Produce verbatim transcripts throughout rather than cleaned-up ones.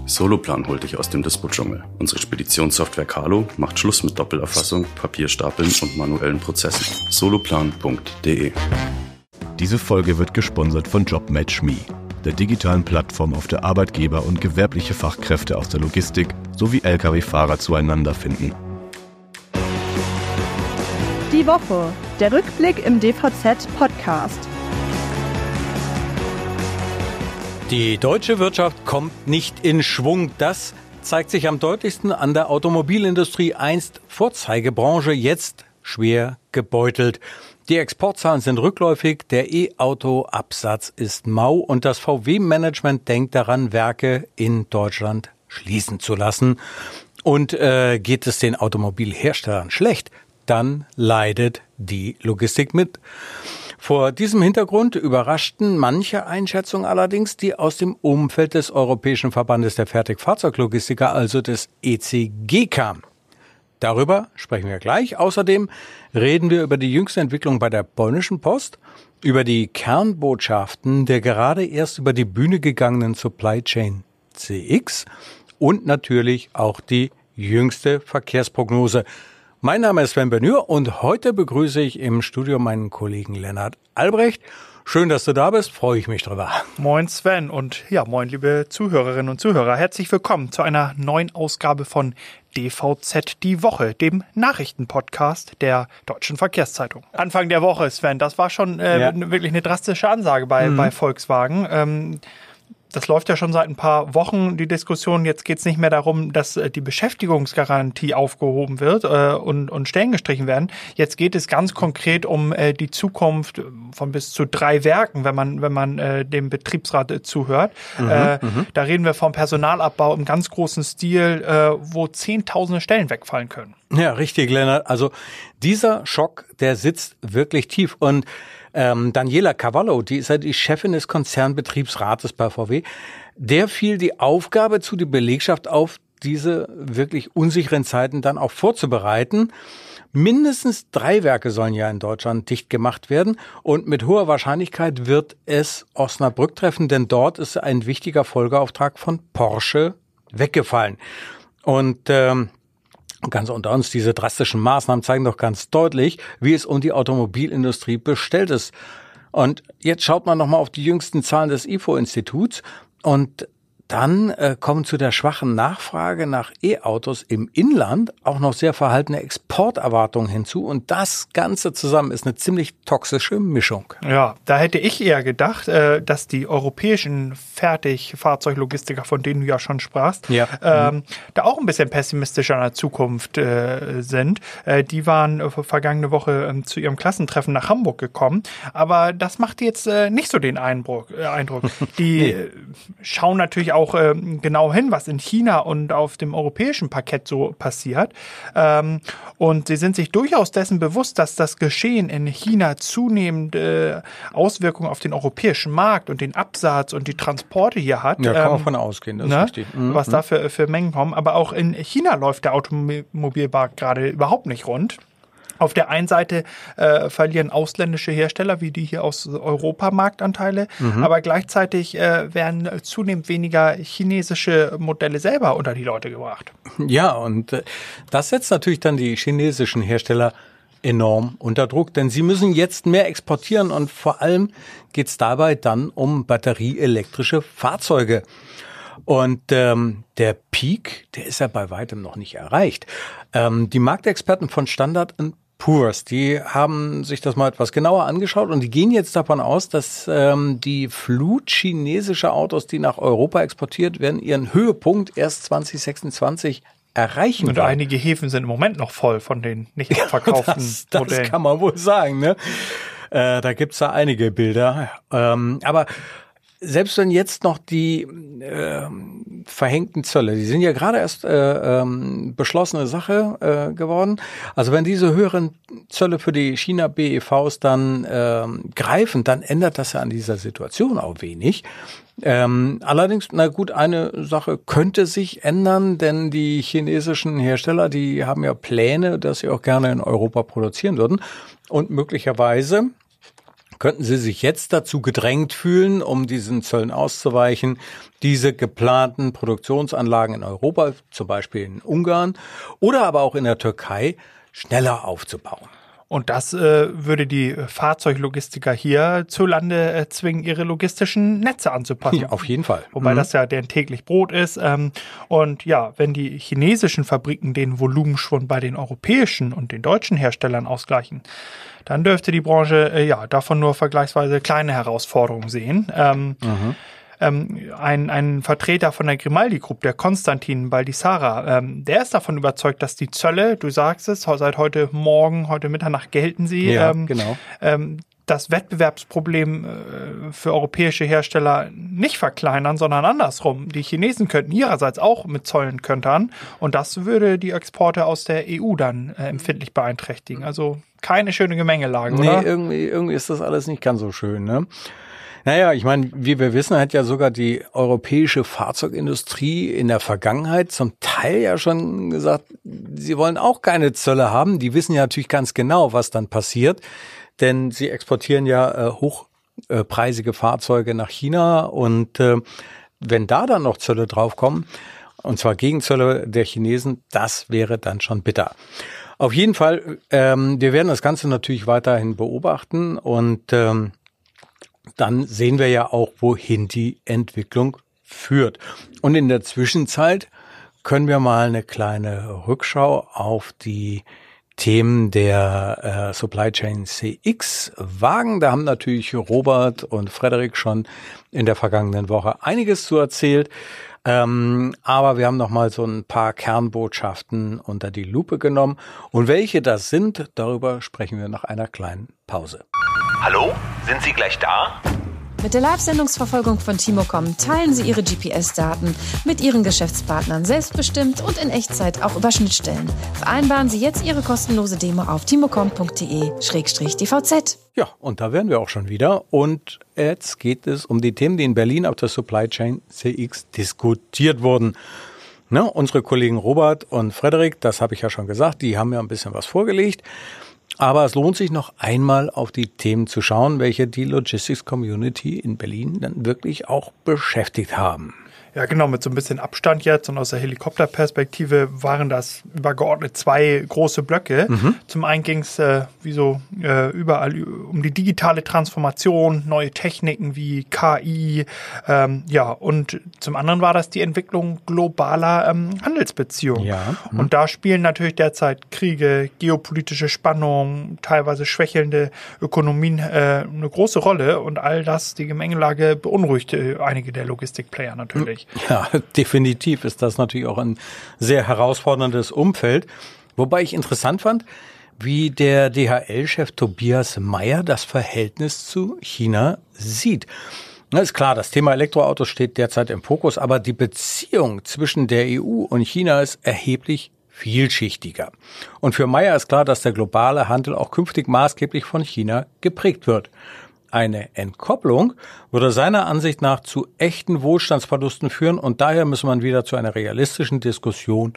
Soloplan holt dich aus dem Dispo-Dschungel. Unsere Speditionssoftware Carlo macht Schluss mit Doppelerfassung, Papierstapeln und manuellen Prozessen. soloplan punkt de. Diese Folge wird gesponsert von JobMatchMe, der digitalen Plattform, auf der Arbeitgeber und gewerbliche Fachkräfte aus der Logistik sowie L K W-Fahrer zueinander finden. Die Woche, der Rückblick im D V Z-Podcast. Die deutsche Wirtschaft kommt nicht in Schwung. Das zeigt sich am deutlichsten an der Automobilindustrie, einst Vorzeigebranche, jetzt schwer gebeutelt. Die Exportzahlen sind rückläufig, der E-Auto-Absatz ist mau und das V W-Management denkt daran, Werke in Deutschland schließen zu lassen. Und äh, geht es den Automobilherstellern schlecht, dann leidet die Logistik mit. Vor diesem Hintergrund überraschten manche Einschätzungen allerdings, die aus dem Umfeld des Europäischen Verbandes der Fertigfahrzeuglogistiker, also des E C G, kamen. Darüber sprechen wir gleich. Außerdem reden wir über die jüngste Entwicklung bei der polnischen Post, über die Kernbotschaften der gerade erst über die Bühne gegangenen Supply Chain C X und natürlich auch die jüngste Verkehrsprognose. Mein Name ist Sven Bernür und heute begrüße ich im Studio meinen Kollegen Lennart Albrecht. Schön, dass du da bist, freue ich mich drüber. Moin Sven und ja, moin liebe Zuhörerinnen und Zuhörer. Herzlich willkommen zu einer neuen Ausgabe von D V Z die Woche, dem Nachrichtenpodcast der Deutschen Verkehrszeitung. Anfang der Woche, Sven, das war schon äh, ja. wirklich eine drastische Ansage bei, mhm. bei Volkswagen. Ähm, Das läuft ja schon seit ein paar Wochen, die Diskussion. Jetzt geht es nicht mehr darum, dass äh, die Beschäftigungsgarantie aufgehoben wird äh, und, und Stellen gestrichen werden. Jetzt geht es ganz konkret um äh, die Zukunft von bis zu drei Werken, wenn man wenn man äh, dem Betriebsrat äh, zuhört. Mhm, äh, da reden wir vom Personalabbau im ganz großen Stil, äh, wo Zehntausende Stellen wegfallen können. Ja, richtig, Lennart. Also dieser Schock, der sitzt wirklich tief. Und Ähm, Daniela Cavallo, die ist ja die Chefin des Konzernbetriebsrates bei V W, der fiel die Aufgabe zu, die Belegschaft auf diese wirklich unsicheren Zeiten dann auch vorzubereiten. Mindestens drei Werke sollen ja in Deutschland dicht gemacht werden und mit hoher Wahrscheinlichkeit wird es Osnabrück treffen, denn dort ist ein wichtiger Folgeauftrag von Porsche weggefallen. Und ähm, ganz unter uns, diese drastischen Maßnahmen zeigen doch ganz deutlich, wie es um die Automobilindustrie bestellt ist. Und jetzt schaut man nochmal auf die jüngsten Zahlen des I F O-Instituts und dann äh, kommen zu der schwachen Nachfrage nach E-Autos im Inland auch noch sehr verhaltene Exporterwartungen hinzu. Und das Ganze zusammen ist eine ziemlich toxische Mischung. Ja, da hätte ich eher gedacht, äh, dass die europäischen Fertigfahrzeuglogistiker, von denen du ja schon sprachst, ja. ähm, mhm. da auch ein bisschen pessimistischer in der Zukunft äh, sind. Äh, die waren äh, vergangene Woche äh, zu ihrem Klassentreffen nach Hamburg gekommen. Aber das macht jetzt äh, nicht so den Eindruck. Äh, Eindruck. Die nee. äh, schauen natürlich auch auch äh, genau hin, was in China und auf dem europäischen Parkett so passiert. Ähm, und sie sind sich durchaus dessen bewusst, dass das Geschehen in China zunehmend äh, Auswirkungen auf den europäischen Markt und den Absatz und die Transporte hier hat. Ja, kann man ähm, davon ausgehen, das ne? ist richtig. Mhm. Was da für, für Mengen kommen. Aber auch in China läuft der Automobilmarkt gerade überhaupt nicht rund. Auf der einen Seite äh, verlieren ausländische Hersteller wie die hier aus Europa Marktanteile, mhm. aber gleichzeitig äh, werden zunehmend weniger chinesische Modelle selber unter die Leute gebracht. Ja, und äh, das setzt natürlich dann die chinesischen Hersteller enorm unter Druck, denn sie müssen jetzt mehr exportieren und vor allem geht es dabei dann um batterieelektrische Fahrzeuge. Und ähm, der Peak, der ist ja bei weitem noch nicht erreicht. Ähm, die Marktexperten von Standard and Poor's, die haben sich das mal etwas genauer angeschaut und die gehen jetzt davon aus, dass ähm, die Flut chinesischer Autos, die nach Europa exportiert werden, ihren Höhepunkt erst zwanzig sechsundzwanzig erreichen. Und werden. Einige Häfen sind im Moment noch voll von den nicht verkauften das, das Modellen. Das kann man wohl sagen, ne? Äh, da gibt's da einige Bilder. Ähm, aber selbst wenn jetzt noch die äh, verhängten Zölle, die sind ja gerade erst äh, ähm, beschlossene Sache äh, geworden, also wenn diese höheren Zölle für die China-B E Vs dann äh, greifen, dann ändert das ja an dieser Situation auch wenig. Ähm, allerdings, na gut, eine Sache könnte sich ändern, denn die chinesischen Hersteller, die haben ja Pläne, dass sie auch gerne in Europa produzieren würden und möglicherweise könnten sie sich jetzt dazu gedrängt fühlen, um diesen Zöllen auszuweichen, diese geplanten Produktionsanlagen in Europa, zum Beispiel in Ungarn oder aber auch in der Türkei, schneller aufzubauen. Und das äh, würde die Fahrzeuglogistiker hier zu Lande äh, zwingen, ihre logistischen Netze anzupassen. Ja, auf jeden Fall. Wobei mhm. das ja deren täglich Brot ist. Ähm, und ja, wenn die chinesischen Fabriken den Volumenschwund bei den europäischen und den deutschen Herstellern ausgleichen, dann dürfte die Branche äh, ja davon nur vergleichsweise kleine Herausforderungen sehen. Ähm, mhm. Ähm, ein, ein Vertreter von der Grimaldi Group, der Konstantin Baldissara, ähm, der ist davon überzeugt, dass die Zölle, du sagst es, seit heute Morgen, heute Mitternacht gelten sie, ja, ähm, genau. ähm, das Wettbewerbsproblem äh, für europäische Hersteller nicht verkleinern, sondern andersrum. Die Chinesen könnten ihrerseits auch mit Zöllen kontern und das würde die Exporte aus der E U dann äh, empfindlich beeinträchtigen. Also keine schöne Gemengelage, nee, oder? Nee, irgendwie, irgendwie ist das alles nicht ganz so schön, ne? Naja, ich meine, wie wir wissen, hat ja sogar die europäische Fahrzeugindustrie in der Vergangenheit zum Teil ja schon gesagt, sie wollen auch keine Zölle haben. Die wissen ja natürlich ganz genau, was dann passiert, denn sie exportieren ja äh, hochpreisige Fahrzeuge nach China und äh, wenn da dann noch Zölle draufkommen, und zwar Gegenzölle der Chinesen, das wäre dann schon bitter. Auf jeden Fall, ähm, wir werden das Ganze natürlich weiterhin beobachten und ähm, dann sehen wir ja auch, wohin die Entwicklung führt. Und in der Zwischenzeit können wir mal eine kleine Rückschau auf die Themen der äh, Supply Chain C X wagen. Da haben natürlich Robert und Frederik schon in der vergangenen Woche einiges zu erzählt. Ähm, aber wir haben noch mal so ein paar Kernbotschaften unter die Lupe genommen. Und welche das sind, darüber sprechen wir nach einer kleinen Pause. Hallo? Sind Sie gleich da? Mit der Live-Sendungsverfolgung von Timocom teilen Sie Ihre G P S-Daten mit Ihren Geschäftspartnern selbstbestimmt und in Echtzeit auch über Schnittstellen. Vereinbaren Sie jetzt Ihre kostenlose Demo auf timocom punkt de slash d v z. Ja, und da wären wir auch schon wieder. Und jetzt geht es um die Themen, die in Berlin auf der Supply Chain C X diskutiert wurden. Ne, unsere Kollegen Robert und Frederik, das habe ich ja schon gesagt, die haben ja ein bisschen was vorgelegt. Aber es lohnt sich noch einmal auf die Themen zu schauen, welche die Logistics Community in Berlin dann wirklich auch beschäftigt haben. Ja, genau, mit so ein bisschen Abstand jetzt und aus der Helikopterperspektive waren das übergeordnet zwei große Blöcke. Mhm. Zum einen ging es äh, wie so äh, überall um die digitale Transformation, neue Techniken wie K I, ähm, ja, und zum anderen war das die Entwicklung globaler ähm, Handelsbeziehungen. Ja. Mhm. Und da spielen natürlich derzeit Kriege, geopolitische Spannungen, teilweise schwächelnde Ökonomien äh, eine große Rolle und all das, die Gemengelage beunruhigt äh, einige der Logistikplayer natürlich. Ja, definitiv ist das natürlich auch ein sehr herausforderndes Umfeld. Wobei ich interessant fand, wie der D H L-Chef Tobias Meyer das Verhältnis zu China sieht. Na, ist klar, das Thema Elektroautos steht derzeit im Fokus, aber die Beziehung zwischen der E U und China ist erheblich vielschichtiger. Und für Meyer ist klar, dass der globale Handel auch künftig maßgeblich von China geprägt wird. Eine Entkopplung würde seiner Ansicht nach zu echten Wohlstandsverlusten führen und daher muss man wieder zu einer realistischen Diskussion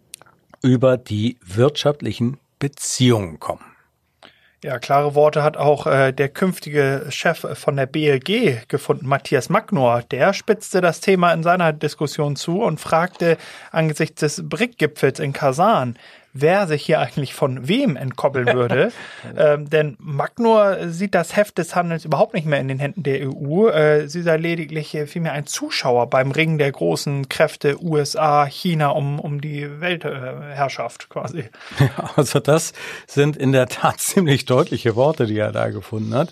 über die wirtschaftlichen Beziehungen kommen. Ja, klare Worte hat auch äh, der künftige Chef von der B L G gefunden, Matthias Magnor. Der spitzte das Thema in seiner Diskussion zu und fragte angesichts des B R I C-Gipfels in Kasan, wer sich hier eigentlich von wem entkoppeln würde. ähm, denn Magnor sieht das Heft des Handels überhaupt nicht mehr in den Händen der E U. Äh, sie sei lediglich äh, vielmehr ein Zuschauer beim Ringen der großen Kräfte U S A, China um, um die Weltherrschaft äh, quasi. Ja, also das sind in der Tat ziemlich deutliche Worte, die er da gefunden hat.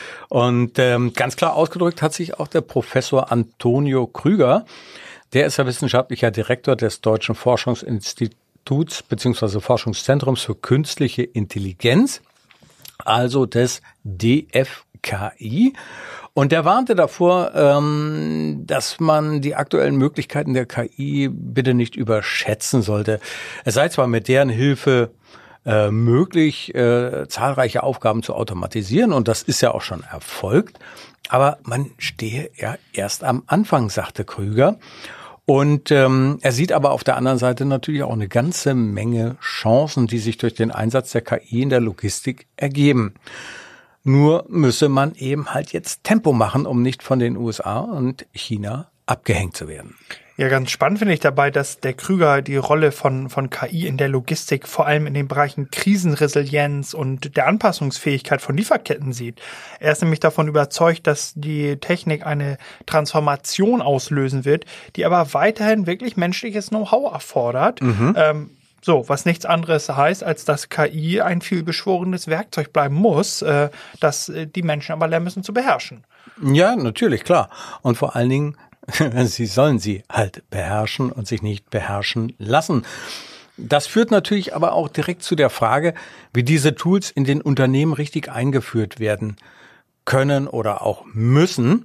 Und ähm, ganz klar ausgedrückt hat sich auch der Professor Antonio Krüger. Der ist ja wissenschaftlicher Direktor des Deutschen Forschungsinstituts bzw. Forschungszentrums für künstliche Intelligenz, also des D F K I. Und der warnte davor, ähm, dass man die aktuellen Möglichkeiten der K I bitte nicht überschätzen sollte. Es sei zwar mit deren Hilfe äh, möglich, äh, zahlreiche Aufgaben zu automatisieren, und das ist ja auch schon erfolgt, aber man stehe ja erst am Anfang, sagte Krüger. Und ähm, er sieht aber auf der anderen Seite natürlich auch eine ganze Menge Chancen, die sich durch den Einsatz der K I in der Logistik ergeben. Nur müsse man eben halt jetzt Tempo machen, um nicht von den U S A und China abgehängt zu werden. Ja, ganz spannend finde ich dabei, dass der Krüger die Rolle von, von K I in der Logistik vor allem in den Bereichen Krisenresilienz und der Anpassungsfähigkeit von Lieferketten sieht. Er ist nämlich davon überzeugt, dass die Technik eine Transformation auslösen wird, die aber weiterhin wirklich menschliches Know-how erfordert. Mhm. Ähm, So, was nichts anderes heißt, als dass K I ein vielbeschworenes Werkzeug bleiben muss, äh, das äh, die Menschen aber lernen müssen zu beherrschen. Ja, natürlich, klar. Und vor allen Dingen, sie sollen sie halt beherrschen und sich nicht beherrschen lassen. Das führt natürlich aber auch direkt zu der Frage, wie diese Tools in den Unternehmen richtig eingeführt werden können oder auch müssen.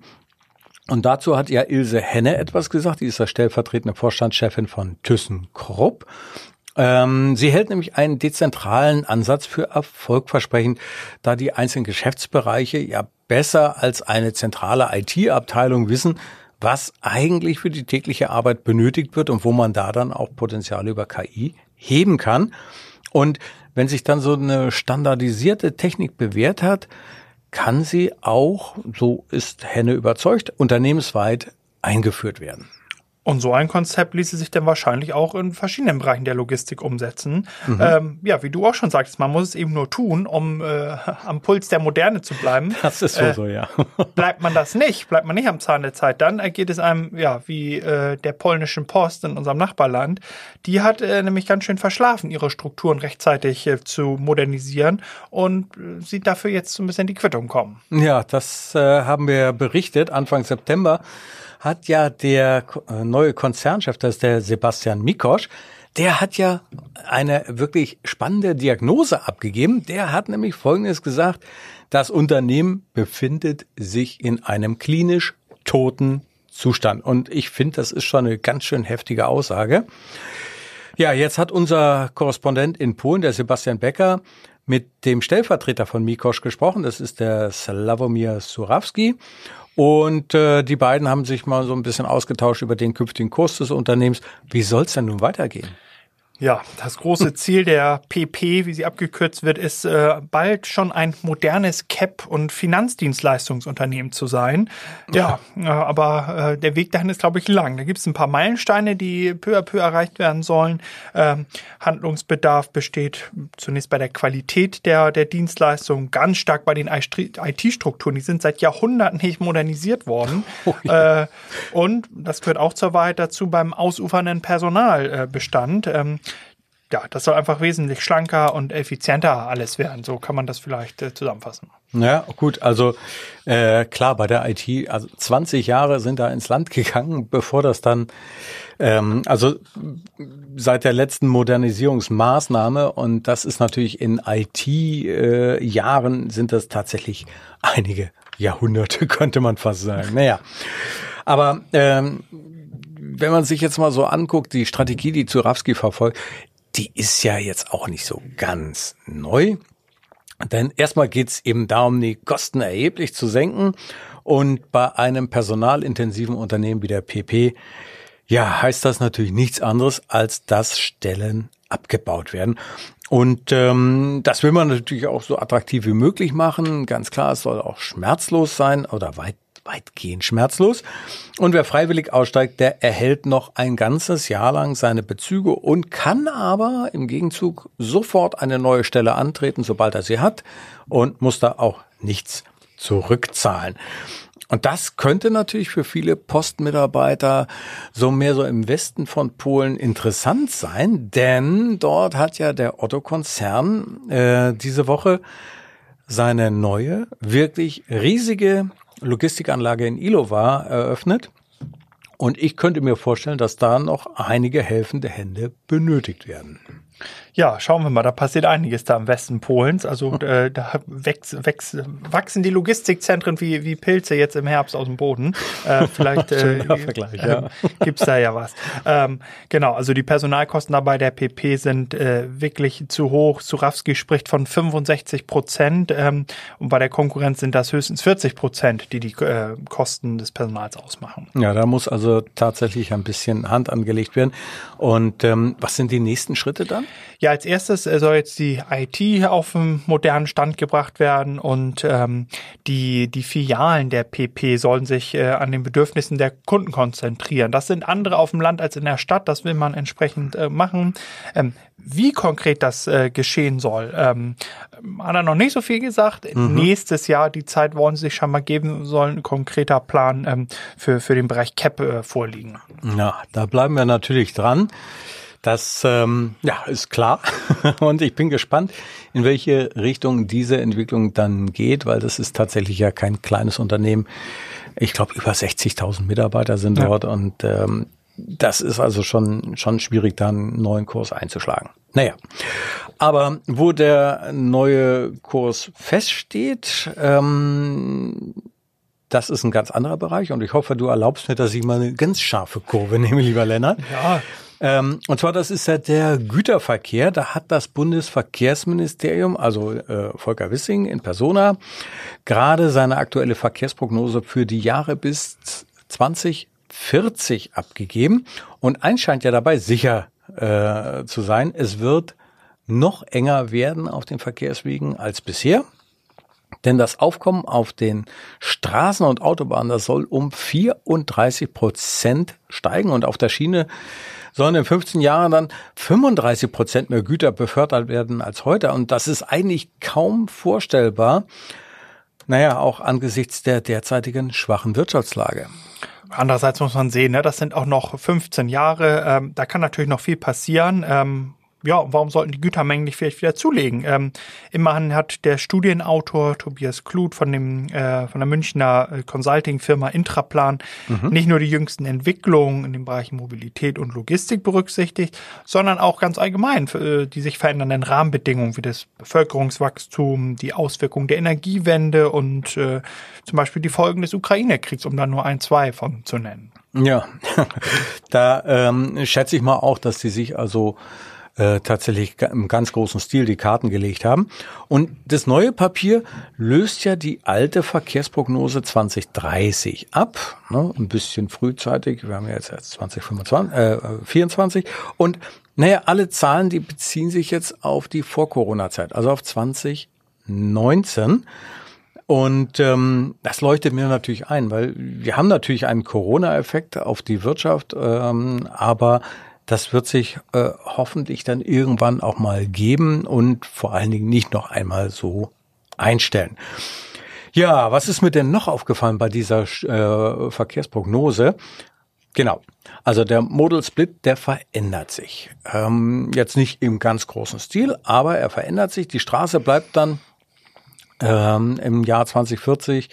Und dazu hat ja Ilse Henne etwas gesagt. Die ist ja stellvertretende Vorstandschefin von ThyssenKrupp. Ähm, sie hält nämlich einen dezentralen Ansatz für erfolgversprechend, da die einzelnen Geschäftsbereiche ja besser als eine zentrale I T-Abteilung wissen, was eigentlich für die tägliche Arbeit benötigt wird und wo man da dann auch Potenziale über K I heben kann. Und wenn sich dann so eine standardisierte Technik bewährt hat, kann sie auch, so ist Henne überzeugt, unternehmensweit eingeführt werden. Und so ein Konzept ließe sich dann wahrscheinlich auch in verschiedenen Bereichen der Logistik umsetzen. Mhm. Ähm, ja, wie du auch schon sagst, man muss es eben nur tun, um äh, am Puls der Moderne zu bleiben. Das ist so, äh, so ja. Bleibt man das nicht, bleibt man nicht am Zahn der Zeit, dann geht es einem, ja, wie äh, der polnischen Post in unserem Nachbarland. Die hat äh, nämlich ganz schön verschlafen, ihre Strukturen rechtzeitig äh, zu modernisieren und äh, sieht dafür jetzt so ein bisschen die Quittung kommen. Ja, das äh, haben wir berichtet. Anfang September hat ja der neue Konzernchef, das ist der Sebastian Mikosch, der hat ja eine wirklich spannende Diagnose abgegeben. Der hat nämlich Folgendes gesagt: Das Unternehmen befindet sich in einem klinisch toten Zustand. Und ich finde, das ist schon eine ganz schön heftige Aussage. Ja, jetzt hat unser Korrespondent in Polen, der Sebastian Becker, mit dem Stellvertreter von Mikosch gesprochen. Das ist der Sławomir Surawski. Und äh, die beiden haben sich mal so ein bisschen ausgetauscht über den künftigen Kurs des Unternehmens. Wie soll es denn nun weitergehen? Ja, das große Ziel der P P, wie sie abgekürzt wird, ist äh, bald schon ein modernes Cap- und Finanzdienstleistungsunternehmen zu sein. Ja, äh, aber äh, der Weg dahin ist, glaube ich, lang. Da gibt es ein paar Meilensteine, die peu à peu erreicht werden sollen. Ähm, Handlungsbedarf besteht zunächst bei der Qualität der, der Dienstleistung, ganz stark bei den I T-Strukturen. Die sind seit Jahrhunderten nicht modernisiert worden. Oh ja. äh, und das gehört auch zur Wahrheit dazu beim ausufernden Personalbestand. Ähm, Ja, das soll einfach wesentlich schlanker und effizienter alles werden. So kann man das vielleicht äh, zusammenfassen. Ja, gut, also äh, klar, bei der I T, also zwanzig Jahre sind da ins Land gegangen, bevor das dann, ähm, also seit der letzten Modernisierungsmaßnahme, und das ist natürlich in I T-Jahren, äh, sind das tatsächlich einige Jahrhunderte, könnte man fast sagen. Naja, aber ähm, wenn man sich jetzt mal so anguckt, die Strategie, die Surawski verfolgt, die ist ja jetzt auch nicht so ganz neu. Denn erstmal geht's eben darum, die Kosten erheblich zu senken. Und bei einem personalintensiven Unternehmen wie der P P, ja, heißt das natürlich nichts anderes, als dass Stellen abgebaut werden. Und ähm, das will man natürlich auch so attraktiv wie möglich machen. Ganz klar, es soll auch schmerzlos sein oder weit weitgehend schmerzlos. Und wer freiwillig aussteigt, der erhält noch ein ganzes Jahr lang seine Bezüge und kann aber im Gegenzug sofort eine neue Stelle antreten, sobald er sie hat, und muss da auch nichts zurückzahlen. Und das könnte natürlich für viele Postmitarbeiter so mehr so im Westen von Polen interessant sein, denn dort hat ja der Otto-Konzern äh, diese Woche seine neue, wirklich riesige Logistikanlage in Iłowa eröffnet. Und ich könnte mir vorstellen, dass da noch einige helfende Hände benötigt werden. Ja, schauen wir mal, da passiert einiges da im Westen Polens. Also äh, da wächst, wächst, wachsen die Logistikzentren wie, wie Pilze jetzt im Herbst aus dem Boden. Äh, vielleicht äh, Vergleich, ja. äh, gibt's da ja was. Ähm, genau, also die Personalkosten dabei der P P sind äh, wirklich zu hoch. Surawski spricht von fünfundsechzig Prozent ähm, und bei der Konkurrenz sind das höchstens vierzig Prozent, die die äh, Kosten des Personals ausmachen. Ja, da muss also tatsächlich ein bisschen Hand angelegt werden. Und ähm, was sind die nächsten Schritte dann? Plan? Ja, als erstes soll jetzt die I T auf einen modernen Stand gebracht werden und ähm, die die Filialen der P P sollen sich äh, an den Bedürfnissen der Kunden konzentrieren. Das sind andere auf dem Land als in der Stadt, das will man entsprechend äh, machen. Ähm, wie konkret das äh, geschehen soll, ähm, hat er noch nicht so viel gesagt. Mhm. Nächstes Jahr, die Zeit wollen sie sich schon mal geben, soll ein konkreter Plan ähm, für, für den Bereich C A P äh, vorliegen. Ja, da bleiben wir natürlich dran. Das ähm, ja, ist klar und ich bin gespannt, in welche Richtung diese Entwicklung dann geht, weil das ist tatsächlich ja kein kleines Unternehmen. Ich glaube, über sechzigtausend Mitarbeiter sind ja. dort und ähm, das ist also schon schon schwierig, da einen neuen Kurs einzuschlagen. Naja, aber wo der neue Kurs feststeht, ähm, das ist ein ganz anderer Bereich und ich hoffe, du erlaubst mir, dass ich mal eine ganz scharfe Kurve nehme, lieber Lennart. Ja. Ähm, und zwar, das ist ja der Güterverkehr. Da hat das Bundesverkehrsministerium, also äh, Volker Wissing in Persona, gerade seine aktuelle Verkehrsprognose für die Jahre bis zwanzig vierzig abgegeben. Und eins scheint ja dabei sicher äh, zu sein, es wird noch enger werden auf den Verkehrswegen als bisher. Denn das Aufkommen auf den Straßen und Autobahnen, das soll um vierunddreißig Prozent steigen und auf der Schiene sollen in fünfzehn Jahren dann fünfunddreißig Prozent mehr Güter befördert werden als heute. Und das ist eigentlich kaum vorstellbar. Naja, auch angesichts der derzeitigen schwachen Wirtschaftslage. Andererseits muss man sehen, ne, das sind auch noch fünfzehn Jahre. Ähm, da kann natürlich noch viel passieren. Ähm, Ja, warum sollten die Gütermengen nicht vielleicht wieder zulegen? Ähm, immerhin hat der Studienautor Tobias Kluth von dem äh, von der Münchner Consulting-Firma Intraplan mhm. nicht nur die jüngsten Entwicklungen in den Bereichen Mobilität und Logistik berücksichtigt, sondern auch ganz allgemein äh, die sich verändernden Rahmenbedingungen wie das Bevölkerungswachstum, die Auswirkungen der Energiewende und äh, zum Beispiel die Folgen des Ukraine-Kriegs, um da nur ein, zwei von zu nennen. Ja, da ähm, schätze ich mal auch, dass die sich also Äh, tatsächlich im ganz großen Stil die Karten gelegt haben. Und das neue Papier löst ja die alte Verkehrsprognose zwanzig dreißig ab, ne? Ein bisschen frühzeitig, wir haben ja jetzt zwanzig vierundzwanzig und naja, alle Zahlen, die beziehen sich jetzt auf die Vor-Corona-Zeit, also auf zwanzig neunzehn. Und ähm, das leuchtet mir natürlich ein, weil wir haben natürlich einen Corona-Effekt auf die Wirtschaft, ähm, aber das wird sich äh, hoffentlich dann irgendwann auch mal geben und vor allen Dingen nicht noch einmal so einstellen. Ja, was ist mir denn noch aufgefallen bei dieser äh, Verkehrsprognose? Genau, also der Modal Split, der verändert sich. Ähm, jetzt nicht im ganz großen Stil, aber er verändert sich. Die Straße bleibt dann ähm, im Jahr zwanzig vierzig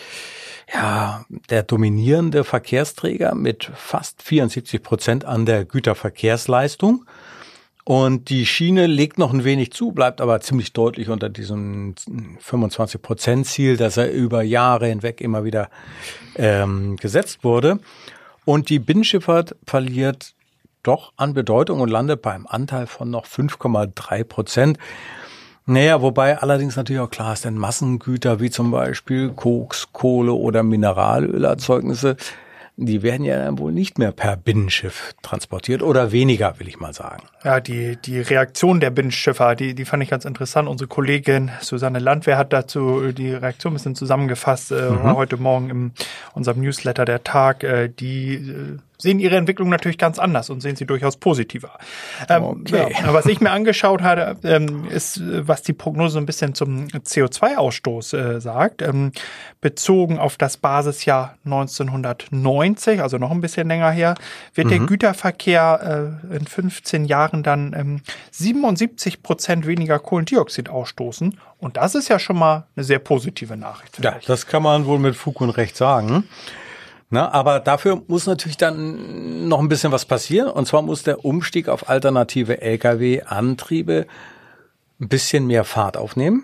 ja, der dominierende Verkehrsträger mit fast vierundsiebzig Prozent an der Güterverkehrsleistung. Und die Schiene legt noch ein wenig zu, bleibt aber ziemlich deutlich unter diesem fünfundzwanzig Prozent Ziel, das er über Jahre hinweg immer wieder ähm, gesetzt wurde. Und die Binnenschifffahrt verliert doch an Bedeutung und landet beim Anteil von noch fünf Komma drei Prozent. Naja, wobei allerdings natürlich auch klar ist, denn Massengüter wie zum Beispiel Koks, Kohle oder Mineralölerzeugnisse, die werden ja dann wohl nicht mehr per Binnenschiff transportiert oder weniger, will ich mal sagen. Ja, die die Reaktion der Binnenschiffer, die die fand ich ganz interessant. Unsere Kollegin Susanne Landwehr hat dazu die Reaktion ein bisschen zusammengefasst, äh, mhm. heute Morgen in unserem Newsletter der Tag. Äh, die äh, sehen ihre Entwicklung natürlich ganz anders und sehen sie durchaus positiver. Ähm, okay. Ja, was ich mir angeschaut hatte, ähm, ist, was die Prognose ein bisschen zum C O zwei Ausstoß äh, sagt. Ähm, bezogen auf das Basisjahr neunzehnhundertneunzig, also noch ein bisschen länger her, wird mhm. der Güterverkehr äh, in fünfzehn Jahren dann ähm, siebenundsiebzig Prozent weniger Kohlendioxid ausstoßen. Und das ist ja schon mal eine sehr positive Nachricht. Ja, das kann man wohl mit Fug und Recht sagen. Na, aber dafür muss natürlich dann noch ein bisschen was passieren. Und zwar muss der Umstieg auf alternative L K W-Antriebe ein bisschen mehr Fahrt aufnehmen.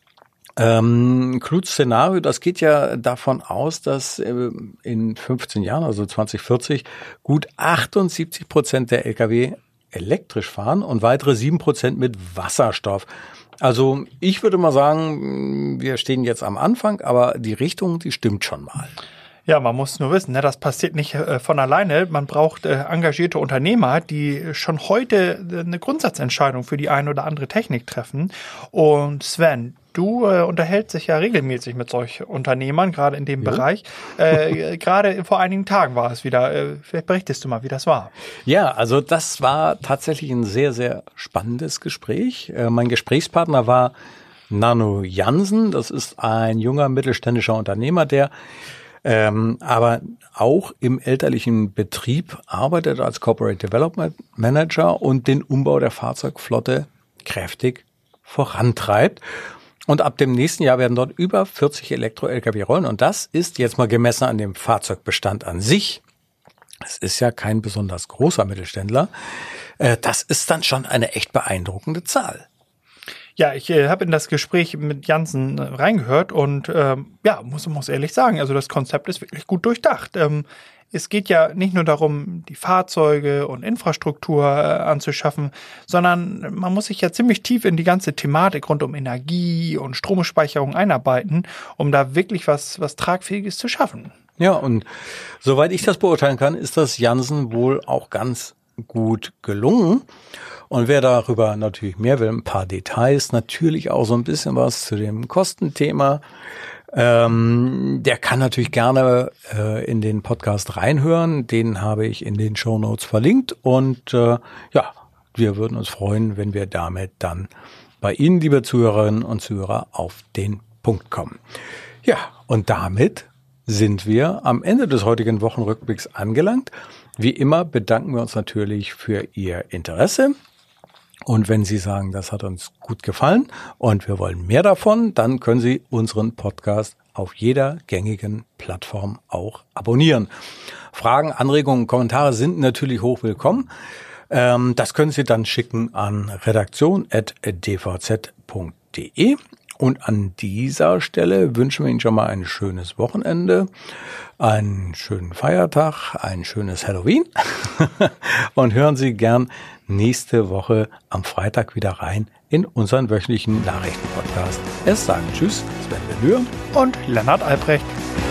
Ähm, Kluths Szenario, das geht ja davon aus, dass äh, in fünfzehn Jahren, also zwanzig vierzig, gut achtundsiebzig Prozent der L K W elektrisch fahren und weitere sieben Prozent mit Wasserstoff. Also ich würde mal sagen, wir stehen jetzt am Anfang, aber die Richtung, die stimmt schon mal. Ja, man muss nur wissen, ne, das passiert nicht äh, von alleine. Man braucht äh, engagierte Unternehmer, die schon heute äh, eine Grundsatzentscheidung für die eine oder andere Technik treffen. Und Sven, du äh, unterhältst dich ja regelmäßig mit solchen Unternehmern, gerade in dem ja. Bereich. Äh, gerade vor einigen Tagen war es wieder. Äh, vielleicht berichtest du mal, wie das war. Ja, also das war tatsächlich ein sehr, sehr spannendes Gespräch. Äh, mein Gesprächspartner war Nanno Jansen. Das ist ein junger mittelständischer Unternehmer, der ähm, aber auch im elterlichen Betrieb arbeitet als Corporate Development Manager und den Umbau der Fahrzeugflotte kräftig vorantreibt. Und ab dem nächsten Jahr werden dort über vierzig Elektro-L K W rollen. Und das ist jetzt mal gemessen an dem Fahrzeugbestand an sich. Es ist ja kein besonders großer Mittelständler. Äh, das ist dann schon eine echt beeindruckende Zahl. Ja, ich äh, habe in das Gespräch mit Jansen äh, reingehört und ähm, ja, muss, muss ehrlich sagen, also das Konzept ist wirklich gut durchdacht. Ähm, es geht ja nicht nur darum, die Fahrzeuge und Infrastruktur äh, anzuschaffen, sondern man muss sich ja ziemlich tief in die ganze Thematik rund um Energie und Stromspeicherung einarbeiten, um da wirklich was, was Tragfähiges zu schaffen. Ja, und soweit ich das beurteilen kann, ist das Jansen wohl auch ganz gut gelungen. Und wer darüber natürlich mehr will, ein paar Details, natürlich auch so ein bisschen was zu dem Kostenthema, ähm, der kann natürlich gerne äh, in den Podcast reinhören. Den habe ich in den Shownotes verlinkt. Und äh, ja, wir würden uns freuen, wenn wir damit dann bei Ihnen, liebe Zuhörerinnen und Zuhörer, auf den Punkt kommen. Ja, und damit sind wir am Ende des heutigen Wochenrückblicks angelangt. Wie immer bedanken wir uns natürlich für Ihr Interesse. Und wenn Sie sagen, das hat uns gut gefallen und wir wollen mehr davon, dann können Sie unseren Podcast auf jeder gängigen Plattform auch abonnieren. Fragen, Anregungen, Kommentare sind natürlich hochwillkommen. Ähm, das können Sie dann schicken an redaktion at d v z punkt d e. Und an dieser Stelle wünschen wir Ihnen schon mal ein schönes Wochenende, einen schönen Feiertag, ein schönes Halloween und hören Sie gern nächste Woche am Freitag wieder rein in unseren wöchentlichen Nachrichtenpodcast. Es sagen Tschüss, Sven Benür und Lennart Albrecht.